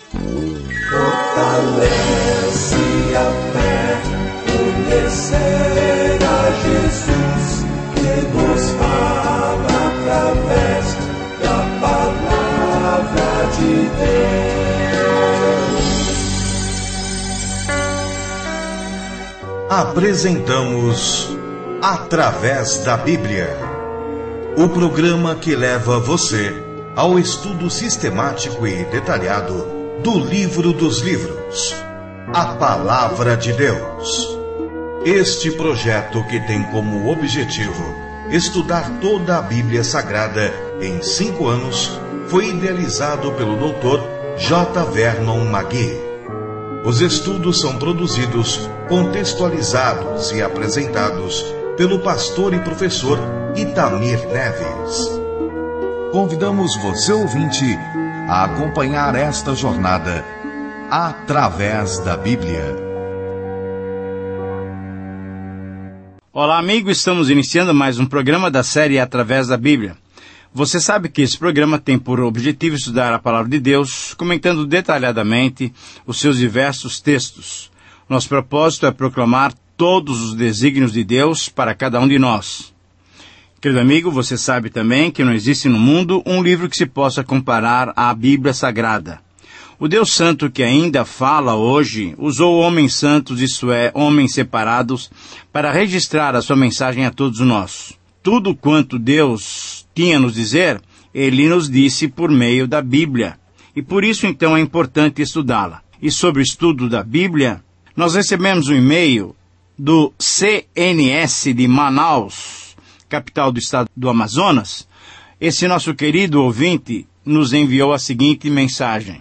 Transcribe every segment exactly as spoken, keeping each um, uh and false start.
Fortalece a fé, conhecer a Jesus, que nos fala através da palavra de Deus. Apresentamos Através da Bíblia, o programa que leva você ao estudo sistemático e detalhado do livro dos livros, a Palavra de Deus. Este projeto, que tem como objetivo estudar toda a Bíblia Sagrada em cinco anos, foi idealizado pelo doutor J. Vernon Magui. Os estudos são produzidos, contextualizados e apresentados pelo pastor e professor Itamir Neves. Convidamos você, ouvinte, a acompanhar esta jornada através da Bíblia. Olá, amigo, estamos iniciando mais um programa da série Através da Bíblia. Você sabe que esse programa tem por objetivo estudar a Palavra de Deus, comentando detalhadamente os seus diversos textos. Nosso propósito é proclamar todos os desígnios de Deus para cada um de nós. Querido amigo, você sabe também que não existe no mundo um livro que se possa comparar à Bíblia Sagrada. O Deus Santo, que ainda fala hoje, usou homens santos, isto é, homens separados, para registrar a sua mensagem a todos nós. Tudo quanto Deus tinha a nos dizer, Ele nos disse por meio da Bíblia. E por isso, então, é importante estudá-la. E sobre o estudo da Bíblia, nós recebemos um e-mail do C N S de Manaus, capital do estado do Amazonas. Esse nosso querido ouvinte nos enviou a seguinte mensagem.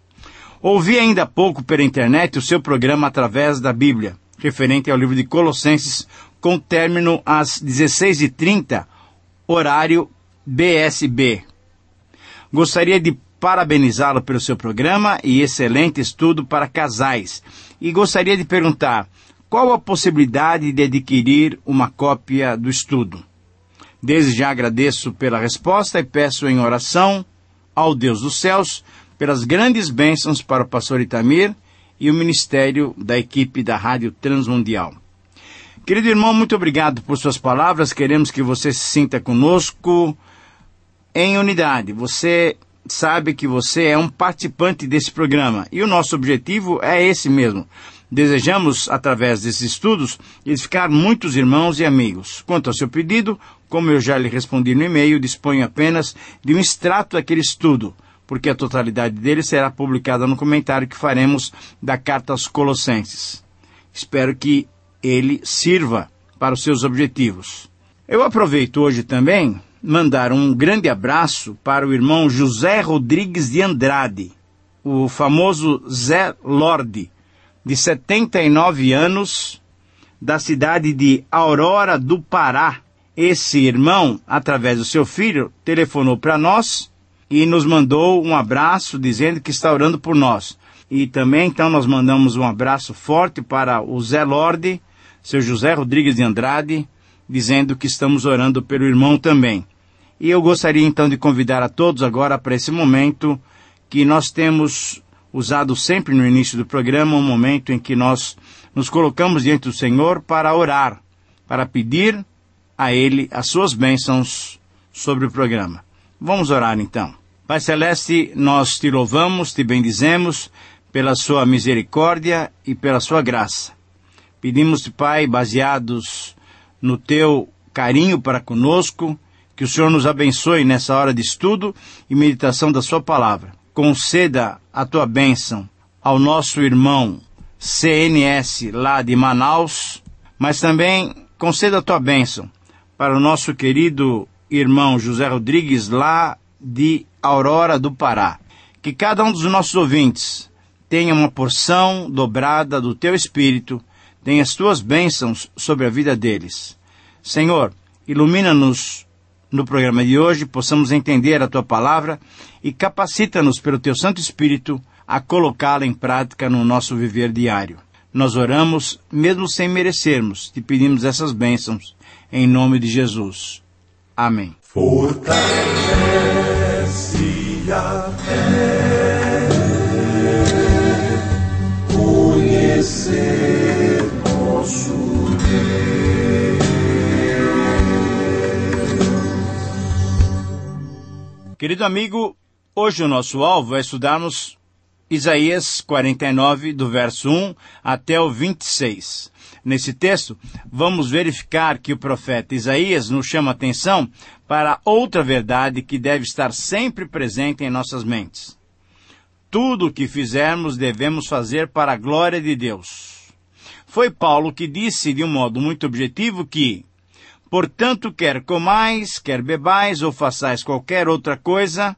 Ouvi ainda há pouco pela internet o seu programa Através da Bíblia, referente ao livro de Colossenses, com término às dezesseis e trinta, horário B S B. Gostaria de parabenizá-lo pelo seu programa e excelente estudo para casais. E gostaria de perguntar, qual a possibilidade de adquirir uma cópia do estudo? Desde já agradeço pela resposta e peço em oração ao Deus dos céus pelas grandes bênçãos para o pastor Itamir e o ministério da equipe da Rádio Transmundial. Querido irmão, muito obrigado por suas palavras. Queremos que você se sinta conosco em unidade. Você sabe que você é um participante desse programa e o nosso objetivo é esse mesmo. Desejamos, através desses estudos, edificar muitos irmãos e amigos. Quanto ao seu pedido, como eu já lhe respondi no e-mail, disponho apenas de um extrato daquele estudo, porque a totalidade dele será publicada no comentário que faremos da Carta aos Colossenses. Espero que ele sirva para os seus objetivos. Eu aproveito hoje também mandar um grande abraço para o irmão José Rodrigues de Andrade, o famoso Zé Lorde, de setenta e nove anos, da cidade de Aurora do Pará. Esse irmão, através do seu filho, telefonou para nós e nos mandou um abraço dizendo que está orando por nós. E também, então, nós mandamos um abraço forte para o Zé Lorde, seu José Rodrigues de Andrade, dizendo que estamos orando pelo irmão também. E eu gostaria, então, de convidar a todos agora para esse momento que nós temos usado sempre no início do programa, um momento em que nós nos colocamos diante do Senhor para orar, para pedir a Ele as suas bênçãos sobre o programa. Vamos orar então. Pai Celeste, nós te louvamos, te bendizemos pela sua misericórdia e pela sua graça. Pedimos-te, Pai, baseados no teu carinho para conosco, que o Senhor nos abençoe nessa hora de estudo e meditação da sua palavra. Conceda a tua bênção ao nosso irmão C N S lá de Manaus, mas também conceda a tua bênção para o nosso querido irmão José Rodrigues lá de Aurora do Pará. Que cada um dos nossos ouvintes tenha uma porção dobrada do teu Espírito, tenha as tuas bênçãos sobre a vida deles. Senhor, ilumina-nos no programa de hoje, possamos entender a tua palavra e capacita-nos pelo teu Santo Espírito a colocá-la em prática no nosso viver diário. Nós oramos, mesmo sem merecermos, te pedimos essas bênçãos, em nome de Jesus. Amém. Fortalece a fé, Querido amigo, hoje o nosso alvo é estudarmos Isaías quarenta e nove, do verso um até o vinte e seis. Nesse texto, vamos verificar que o profeta Isaías nos chama a atenção para outra verdade que deve estar sempre presente em nossas mentes. Tudo o que fizermos devemos fazer para a glória de Deus. Foi Paulo que disse de um modo muito objetivo que, portanto, quer comais, quer bebais ou façais qualquer outra coisa,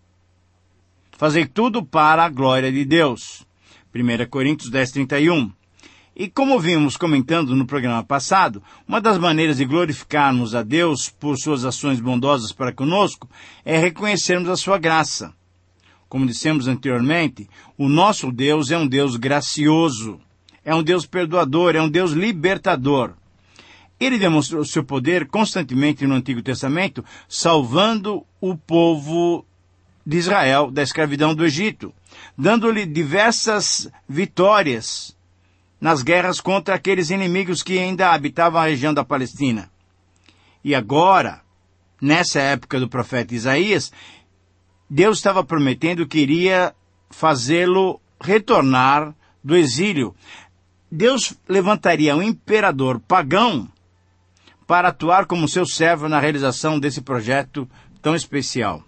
fazei tudo para a glória de Deus. primeira Coríntios dez, trinta e um. E como vimos comentando no programa passado, uma das maneiras de glorificarmos a Deus por suas ações bondosas para conosco é reconhecermos a sua graça. Como dissemos anteriormente, o nosso Deus é um Deus gracioso, é um Deus perdoador, é um Deus libertador. Ele demonstrou seu poder constantemente no Antigo Testamento, salvando o povo de Israel da escravidão do Egito, dando-lhe diversas vitórias nas guerras contra aqueles inimigos que ainda habitavam a região da Palestina. E agora, nessa época do profeta Isaías, Deus estava prometendo que iria fazê-lo retornar do exílio. Deus levantaria um imperador pagão para atuar como seu servo na realização desse projeto tão especial.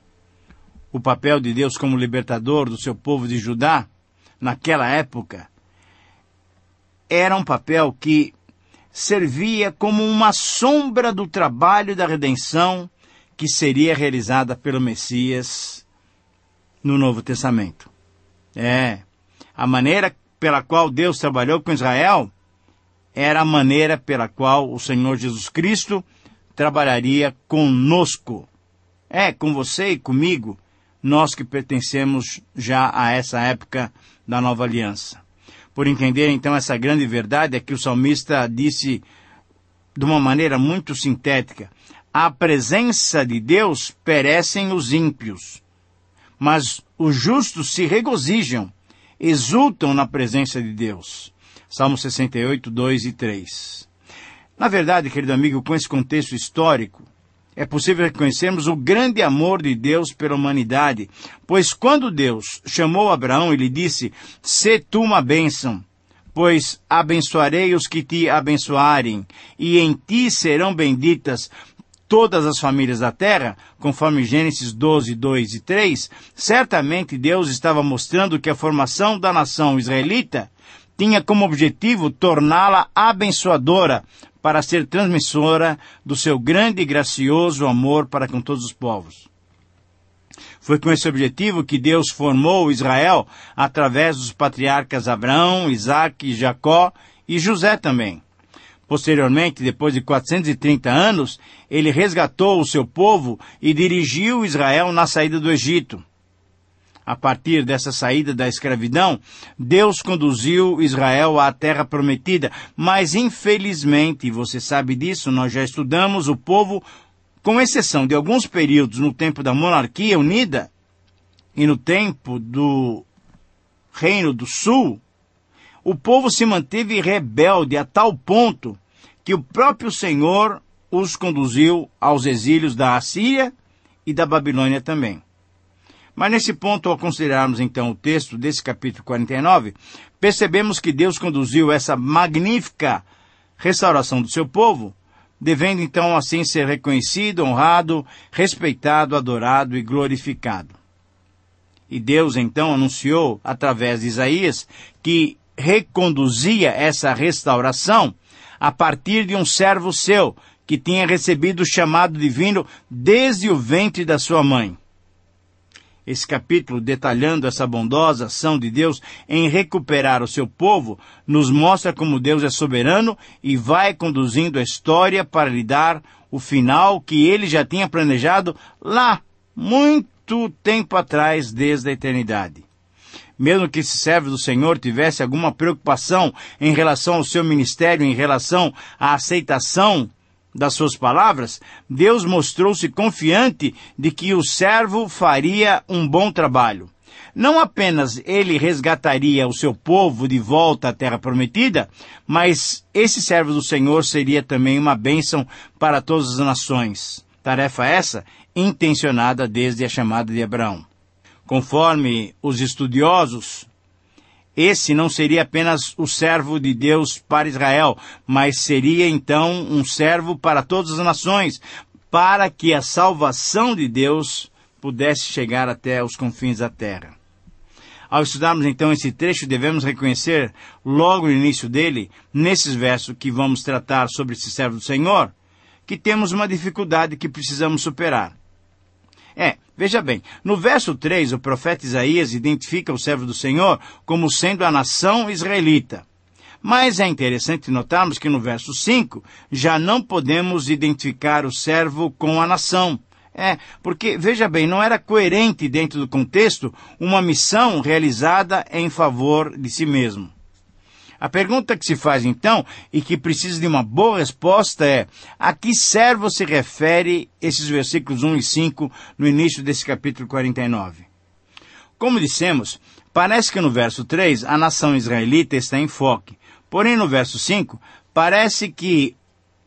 O papel de Deus como libertador do seu povo de Judá, naquela época, era um papel que servia como uma sombra do trabalho da redenção que seria realizada pelo Messias no Novo Testamento. É, a maneira pela qual Deus trabalhou com Israel era a maneira pela qual o Senhor Jesus Cristo trabalharia conosco. É, com você e comigo, nós que pertencemos já a essa época da nova aliança. Por entender, então, essa grande verdade, é que o salmista disse de uma maneira muito sintética: à presença de Deus perecem os ímpios, mas os justos se regozijam, exultam na presença de Deus. Salmo sessenta e oito, dois e três. Na verdade, querido amigo, com esse contexto histórico, é possível reconhecermos o grande amor de Deus pela humanidade, pois quando Deus chamou Abraão e lhe disse: "Sê tu uma bênção, pois abençoarei os que te abençoarem, e em ti serão benditas todas as famílias da terra", conforme Gênesis doze, dois e três, certamente Deus estava mostrando que a formação da nação israelita tinha como objetivo torná-la abençoadora, para ser transmissora do seu grande e gracioso amor para com todos os povos. Foi com esse objetivo que Deus formou Israel através dos patriarcas Abraão, Isaque, Jacó e José também. Posteriormente, depois de quatrocentos e trinta anos, ele resgatou o seu povo e dirigiu Israel na saída do Egito. A partir dessa saída da escravidão, Deus conduziu Israel à terra prometida, mas infelizmente, você sabe disso, nós já estudamos, o povo, com exceção de alguns períodos no tempo da monarquia unida e no tempo do Reino do Sul, o povo se manteve rebelde a tal ponto que o próprio Senhor os conduziu aos exílios da Assíria e da Babilônia também. Mas nesse ponto, ao considerarmos então o texto desse capítulo quarenta e nove, percebemos que Deus conduziu essa magnífica restauração do seu povo, devendo então assim ser reconhecido, honrado, respeitado, adorado e glorificado. E Deus então anunciou, através de Isaías, que reconduzia essa restauração a partir de um servo seu, que tinha recebido o chamado divino desde o ventre da sua mãe. Esse capítulo, detalhando essa bondosa ação de Deus em recuperar o seu povo, nos mostra como Deus é soberano e vai conduzindo a história para lhe dar o final que ele já tinha planejado lá, muito tempo atrás, desde a eternidade. Mesmo que esse servo do Senhor tivesse alguma preocupação em relação ao seu ministério, em relação à aceitação das suas palavras, Deus mostrou-se confiante de que o servo faria um bom trabalho. Não apenas ele resgataria o seu povo de volta à terra prometida, mas esse servo do Senhor seria também uma bênção para todas as nações. Tarefa essa intencionada desde a chamada de Abraão. Conforme os estudiosos, esse não seria apenas o servo de Deus para Israel, mas seria então um servo para todas as nações, para que a salvação de Deus pudesse chegar até os confins da terra. Ao estudarmos então esse trecho, devemos reconhecer, logo no início dele, nesses versos que vamos tratar sobre esse servo do Senhor, que temos uma dificuldade que precisamos superar. É, veja bem, no verso três, o profeta Isaías identifica o servo do Senhor como sendo a nação israelita. Mas é interessante notarmos que no verso cinco, já não podemos identificar o servo com a nação. É, porque, veja bem, não era coerente dentro do contexto uma missão realizada em favor de si mesmo. A pergunta que se faz então, e que precisa de uma boa resposta é: a que servo se refere esses versículos um e cinco no início desse capítulo quarenta e nove? Como dissemos, parece que no verso três a nação israelita está em foque. Porém, no verso cinco, parece que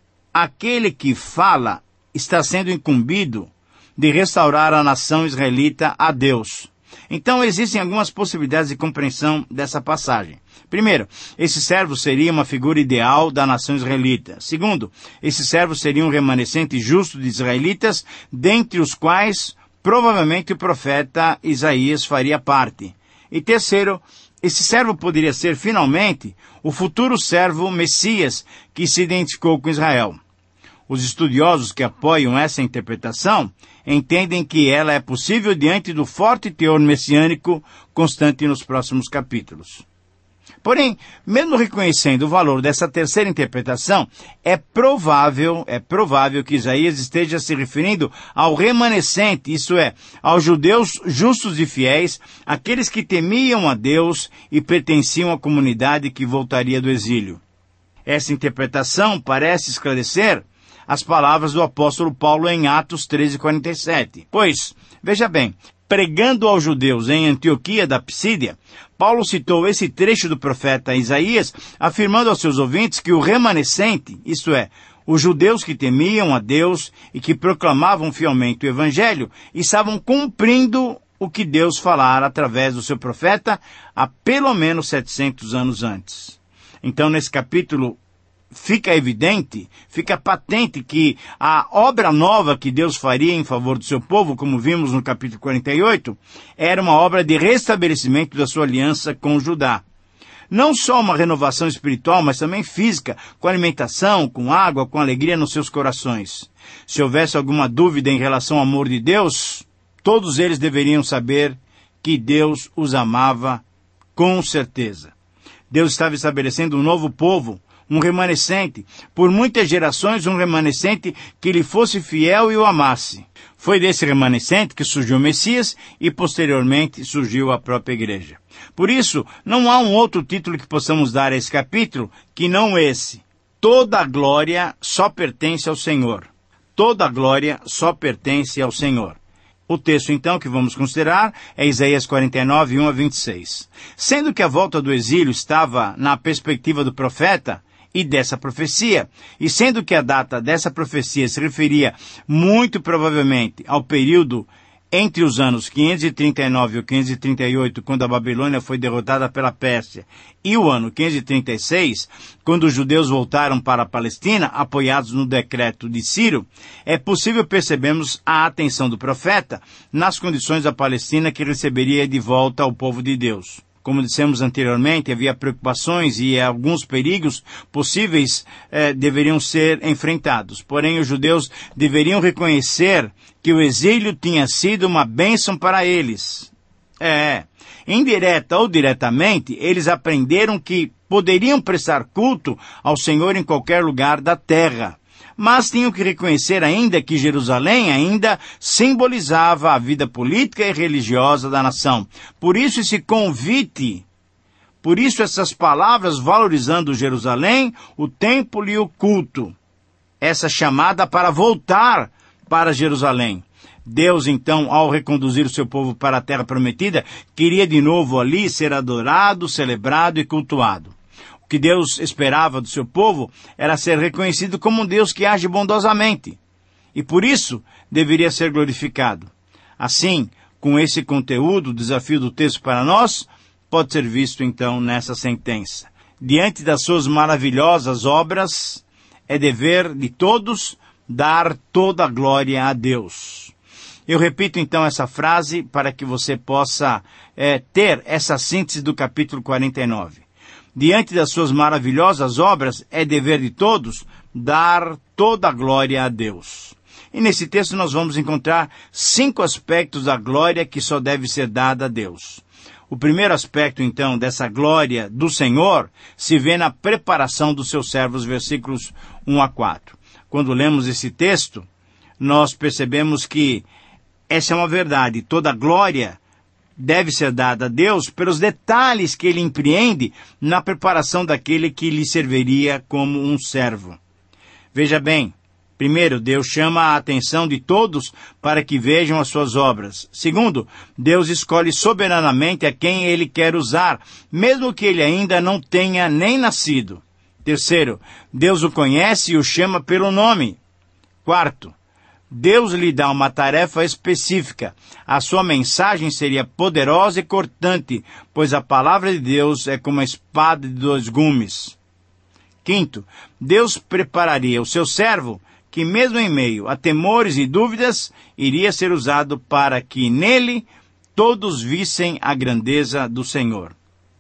aquele que fala está sendo incumbido de restaurar a nação israelita a Deus. Então, existem algumas possibilidades de compreensão dessa passagem. Primeiro, esse servo seria uma figura ideal da nação israelita. Segundo, esse servo seria um remanescente justo de israelitas, dentre os quais, provavelmente, o profeta Isaías faria parte. E terceiro, esse servo poderia ser, finalmente, o futuro servo Messias que se identificou com Israel. Os estudiosos que apoiam essa interpretação entendem que ela é possível diante do forte teor messiânico constante nos próximos capítulos. Porém, mesmo reconhecendo o valor dessa terceira interpretação, é provável, é provável que Isaías esteja se referindo ao remanescente, isto é, aos judeus justos e fiéis, aqueles que temiam a Deus e pertenciam à comunidade que voltaria do exílio. Essa interpretação parece esclarecer as palavras do apóstolo Paulo em Atos treze, quarenta e sete. Pois, veja bem, pregando aos judeus em Antioquia da Psídia, Paulo citou esse trecho do profeta Isaías, afirmando aos seus ouvintes que o remanescente, isto é, os judeus que temiam a Deus e que proclamavam fielmente o Evangelho, estavam cumprindo o que Deus falara através do seu profeta há pelo menos setecentos anos antes. Então, nesse capítulo, fica evidente, fica patente que a obra nova que Deus faria em favor do seu povo, como vimos no capítulo quarenta e oito, era uma obra de restabelecimento da sua aliança com Judá. Não só uma renovação espiritual, mas também física, com alimentação, com água, com alegria nos seus corações. Se houvesse alguma dúvida em relação ao amor de Deus, todos eles deveriam saber que Deus os amava com certeza. Deus estava estabelecendo um novo povo, um remanescente, por muitas gerações um remanescente que lhe fosse fiel e o amasse. Foi desse remanescente que surgiu o Messias e posteriormente surgiu a própria igreja. Por isso, não há um outro título que possamos dar a esse capítulo que não esse. Toda a glória só pertence ao Senhor. Toda a glória só pertence ao Senhor. O texto, então, que vamos considerar é Isaías quarenta e nove, um a vinte e seis. Sendo que a volta do exílio estava na perspectiva do profeta e dessa profecia, e sendo que a data dessa profecia se referia muito provavelmente ao período entre os anos quinhentos e trinta e nove e quinhentos e trinta e oito, quando a Babilônia foi derrotada pela Pérsia, e o ano quinhentos e trinta e seis, quando os judeus voltaram para a Palestina, apoiados no decreto de Ciro, é possível percebermos a atenção do profeta nas condições da Palestina que receberia de volta ao povo de Deus. Como dissemos anteriormente, havia preocupações e alguns perigos possíveis eh, deveriam ser enfrentados. Porém, os judeus deveriam reconhecer que o exílio tinha sido uma bênção para eles. É, indireta ou diretamente, eles aprenderam que poderiam prestar culto ao Senhor em qualquer lugar da terra. Mas tinham que reconhecer ainda que Jerusalém ainda simbolizava a vida política e religiosa da nação. Por isso esse convite, por isso essas palavras valorizando Jerusalém, o templo e o culto. Essa chamada para voltar para Jerusalém. Deus, então, ao reconduzir o seu povo para a terra prometida, queria de novo ali ser adorado, celebrado e cultuado. O que Deus esperava do seu povo era ser reconhecido como um Deus que age bondosamente. e por isso deveria ser glorificado. Assim, com esse conteúdo, o desafio do texto para nós pode ser visto então nessa sentença. Diante das suas maravilhosas obras, é dever de todos dar toda a glória a Deus. Eu repito então essa frase para que você possa é, ter essa síntese do capítulo quarenta e nove. Diante das suas maravilhosas obras, é dever de todos dar toda a glória a Deus. E nesse texto nós vamos encontrar cinco aspectos da glória que só deve ser dada a Deus. O primeiro aspecto, então, dessa glória do Senhor se vê na preparação dos seus servos, versículos um a quatro. Quando lemos esse texto, nós percebemos que essa é uma verdade. Toda a glória deve ser dada a Deus pelos detalhes que ele empreende na preparação daquele que lhe serviria como um servo. Veja bem, primeiro, Deus chama a atenção de todos para que vejam as suas obras. Segundo, Deus escolhe soberanamente a quem ele quer usar, mesmo que ele ainda não tenha nem nascido. Terceiro, Deus o conhece e o chama pelo nome. Quarto, Deus lhe dá uma tarefa específica. A sua mensagem seria poderosa e cortante, pois a palavra de Deus é como uma espada de dois gumes. Quinto, Deus prepararia o seu servo, que mesmo em meio a temores e dúvidas, iria ser usado para que nele todos vissem a grandeza do Senhor.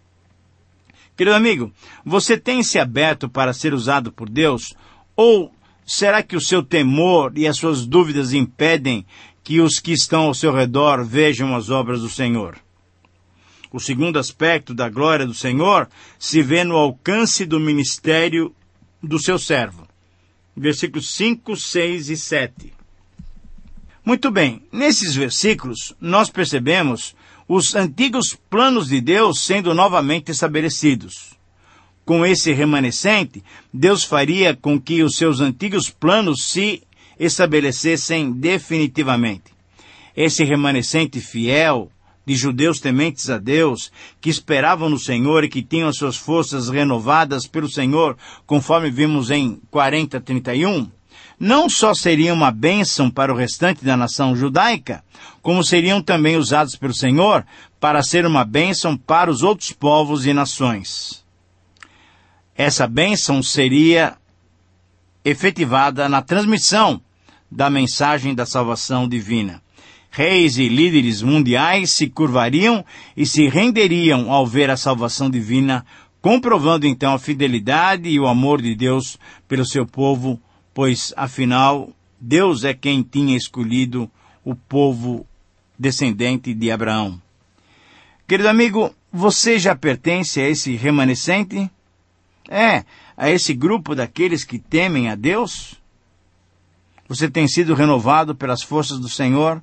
Querido amigo, você tem se aberto para ser usado por Deus? Ou será que o seu temor e as suas dúvidas impedem que os que estão ao seu redor vejam as obras do Senhor? O segundo aspecto da glória do Senhor se vê no alcance do ministério do seu servo. Versículos cinco, seis e sete. Muito bem, nesses versículos nós percebemos os antigos planos de Deus sendo novamente estabelecidos. Com esse remanescente, Deus faria com que os seus antigos planos se estabelecessem definitivamente. Esse remanescente fiel, de judeus tementes a Deus, que esperavam no Senhor e que tinham as suas forças renovadas pelo Senhor, conforme vimos em quarenta, trinta e um, não só seriam uma bênção para o restante da nação judaica, como seriam também usados pelo Senhor para ser uma bênção para os outros povos e nações. Essa bênção seria efetivada na transmissão da mensagem da salvação divina. Reis e líderes mundiais se curvariam e se renderiam ao ver a salvação divina, comprovando então a fidelidade e o amor de Deus pelo seu povo, pois, afinal, Deus é quem tinha escolhido o povo descendente de Abraão. Querido amigo, você já pertence a esse remanescente? É, a esse grupo daqueles que temem a Deus? Você tem sido renovado pelas forças do Senhor?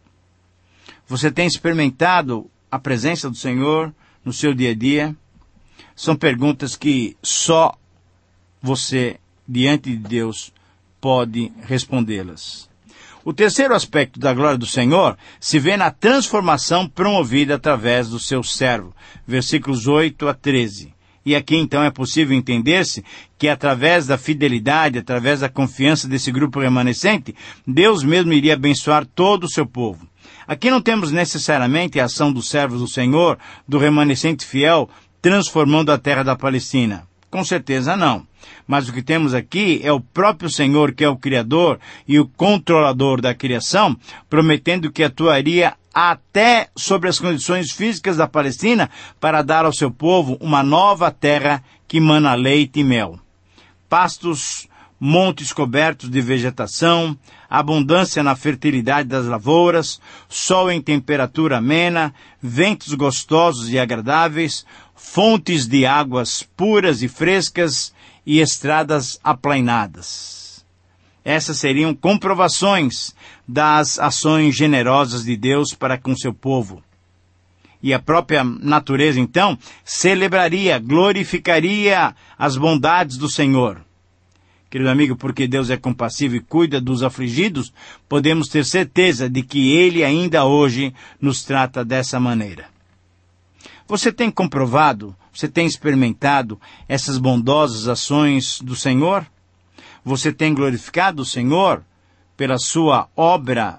Você tem experimentado a presença do Senhor no seu dia a dia? São perguntas que só você, diante de Deus, pode respondê-las. O terceiro aspecto da glória do Senhor se vê na transformação promovida através do seu servo. Versículos oito a treze. E aqui então é possível entender-se que através da fidelidade, através da confiança desse grupo remanescente, Deus mesmo iria abençoar todo o seu povo. Aqui não temos necessariamente a ação dos servos do Senhor, do remanescente fiel, transformando a terra da Palestina. Com certeza não. Mas o que temos aqui é o próprio Senhor, que é o Criador e o controlador da criação, prometendo que atuaria até sobre as condições físicas da Palestina para dar ao seu povo uma nova terra que mana leite e mel. Pastos, montes cobertos de vegetação, abundância na fertilidade das lavouras, sol em temperatura amena, ventos gostosos e agradáveis, fontes de águas puras e frescas e estradas aplainadas. Essas seriam comprovações das ações generosas de Deus para com seu povo. E a própria natureza, então, celebraria, glorificaria as bondades do Senhor. Querido amigo, porque Deus é compassivo e cuida dos afligidos, podemos ter certeza de que Ele ainda hoje nos trata dessa maneira. Você tem comprovado, você tem experimentado essas bondosas ações do Senhor? Você tem glorificado o Senhor pela sua obra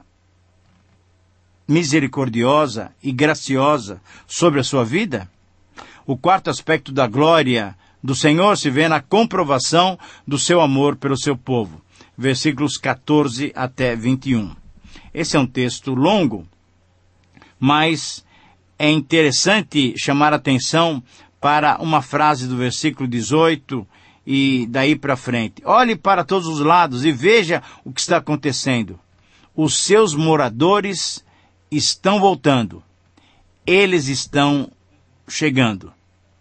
misericordiosa e graciosa sobre a sua vida? O quarto aspecto da glória do Senhor se vê na comprovação do seu amor pelo seu povo. Versículos quatorze até vinte e um. Esse é um texto longo, mas é interessante chamar a atenção para uma frase do versículo dezoito e daí para frente. Olhe para todos os lados e veja o que está acontecendo. Os seus moradores estão voltando. Eles estão chegando.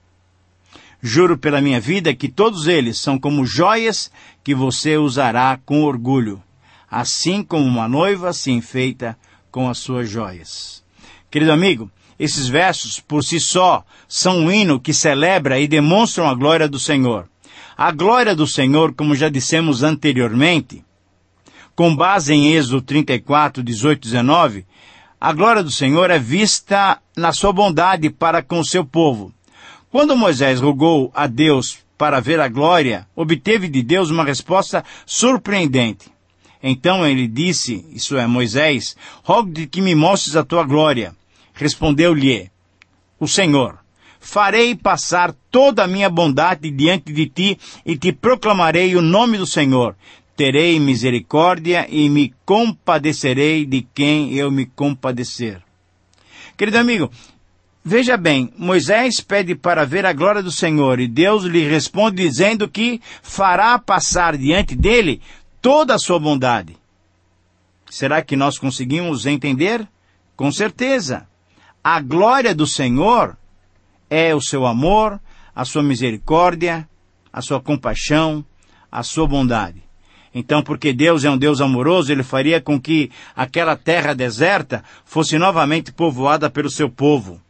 Juro pela minha vida que todos eles são como joias que você usará com orgulho, assim como uma noiva se enfeita com as suas joias. Querido amigo, esses versos por si só são um hino que celebra e demonstram a glória do Senhor. A glória do Senhor, como já dissemos anteriormente, com base em Êxodo trinta e quatro, dezoito e dezenove, a glória do Senhor é vista na sua bondade para com o seu povo. Quando Moisés rogou a Deus para ver a glória, obteve de Deus uma resposta surpreendente. Então ele disse, isso é, Moisés, rogo-te que me mostres a tua glória. Respondeu-lhe o Senhor, farei passar toda a minha bondade diante de ti e te proclamarei o nome do Senhor. Terei misericórdia e me compadecerei de quem eu me compadecer. Querido amigo, veja bem, Moisés pede para ver a glória do Senhor e Deus lhe responde dizendo que fará passar diante dele toda a sua bondade. Será que nós conseguimos entender? Com certeza. A glória do Senhor é o seu amor, a sua misericórdia, a sua compaixão, a sua bondade. Então, porque Deus é um Deus amoroso, Ele faria com que aquela terra deserta fosse novamente povoada pelo seu povo.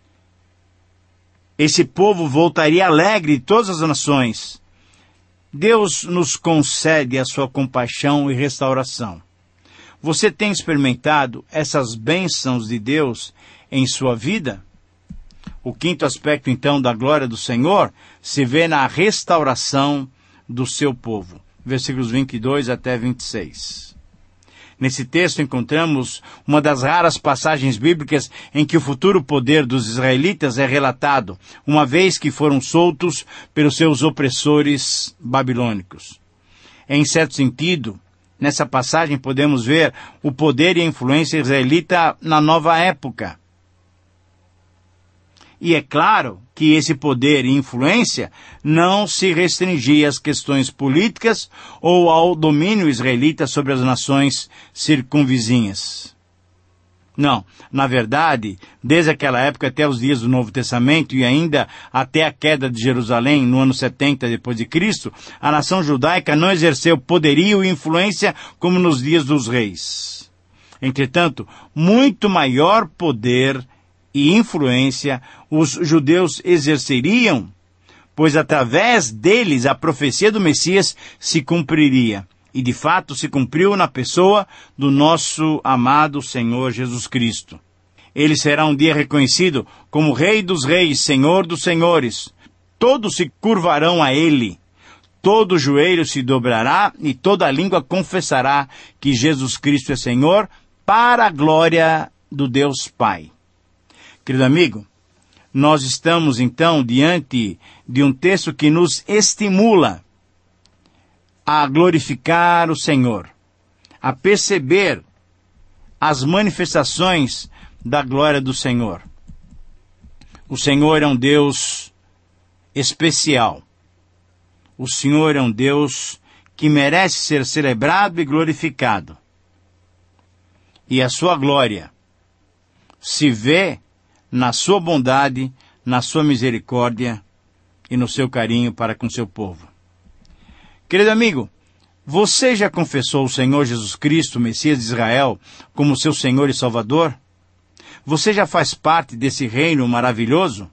Esse povo voltaria alegre de todas as nações. Deus nos concede a sua compaixão e restauração. Você tem experimentado essas bênçãos de Deus em sua vida? O quinto aspecto, então, da glória do Senhor se vê na restauração do seu povo. Versículos vinte e dois até vinte e seis. Nesse texto encontramos uma das raras passagens bíblicas em que o futuro poder dos israelitas é relatado, uma vez que foram soltos pelos seus opressores babilônicos. Em certo sentido, nessa passagem podemos ver o poder e a influência israelita na nova época. E é claro que esse poder e influência não se restringia às questões políticas ou ao domínio israelita sobre as nações circunvizinhas. Não, na verdade, desde aquela época até os dias do Novo Testamento e ainda até a queda de Jerusalém no ano setenta depois de Cristo, a nação judaica não exerceu poderio e influência como nos dias dos reis. Entretanto, muito maior poder e influência os judeus exerceriam, pois através deles a profecia do Messias se cumpriria. E de fato se cumpriu na pessoa do nosso amado Senhor Jesus Cristo. Ele será um dia reconhecido como Rei dos Reis, Senhor dos Senhores. Todos se curvarão a Ele. Todo joelho se dobrará e toda língua confessará que Jesus Cristo é Senhor, para a glória do Deus Pai. Querido amigo, nós estamos então diante de um texto que nos estimula a glorificar o Senhor, a perceber as manifestações da glória do Senhor. O Senhor é um Deus especial. O Senhor é um Deus que merece ser celebrado e glorificado. E a sua glória se vê na sua bondade, na sua misericórdia e no seu carinho para com seu povo. Querido amigo, você já confessou o Senhor Jesus Cristo, Messias de Israel, como seu Senhor e Salvador? Você já faz parte desse reino maravilhoso?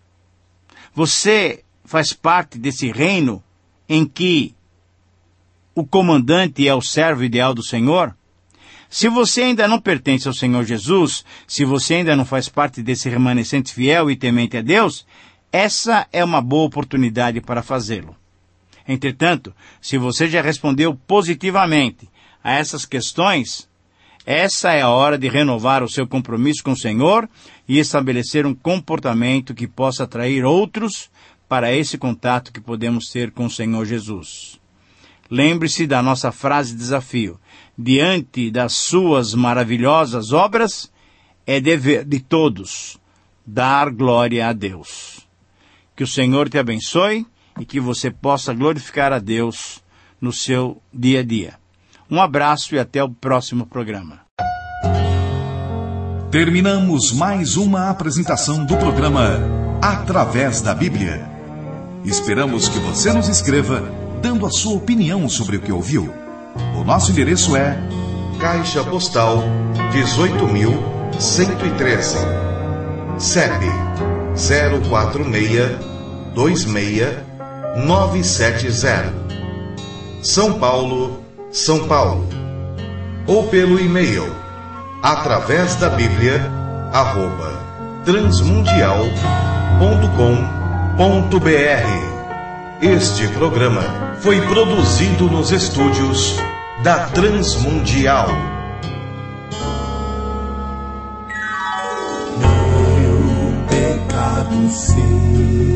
Você faz parte desse reino em que o comandante é o servo ideal do Senhor? Se você ainda não pertence ao Senhor Jesus, se você ainda não faz parte desse remanescente fiel e temente a Deus, essa é uma boa oportunidade para fazê-lo. Entretanto, se você já respondeu positivamente a essas questões, essa é a hora de renovar o seu compromisso com o Senhor e estabelecer um comportamento que possa atrair outros para esse contato que podemos ter com o Senhor Jesus. Lembre-se da nossa frase de desafio: diante das suas maravilhosas obras, é dever de todos dar glória a Deus. Que o Senhor te abençoe e que você possa glorificar a Deus no seu dia a dia. Um abraço e até o próximo programa. Terminamos mais uma apresentação do programa Através da Bíblia. Esperamos que você nos escreva dando a sua opinião sobre o que ouviu. O nosso endereço é Caixa Postal dezoito mil cento e treze, C E P zero quatro seis dois seis nove sete zero, São Paulo, São Paulo. Ou pelo e-mail através da Bíblia arroba transmundial ponto com ponto br. Este programa foi produzido nos estúdios da Transmundial. Meu pecado sei.